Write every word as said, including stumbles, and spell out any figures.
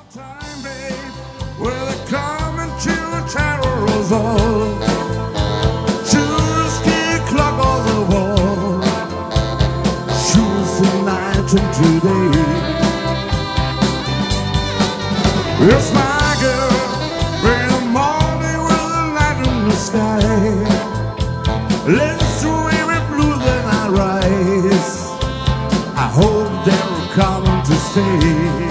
Time, babe, where they come into a terror of all. Choose the clock on the wall. Choose the night and today. It's my girl, in the morning with the light in the sky. Let's weary blue then I rise. I hope they're coming to stay.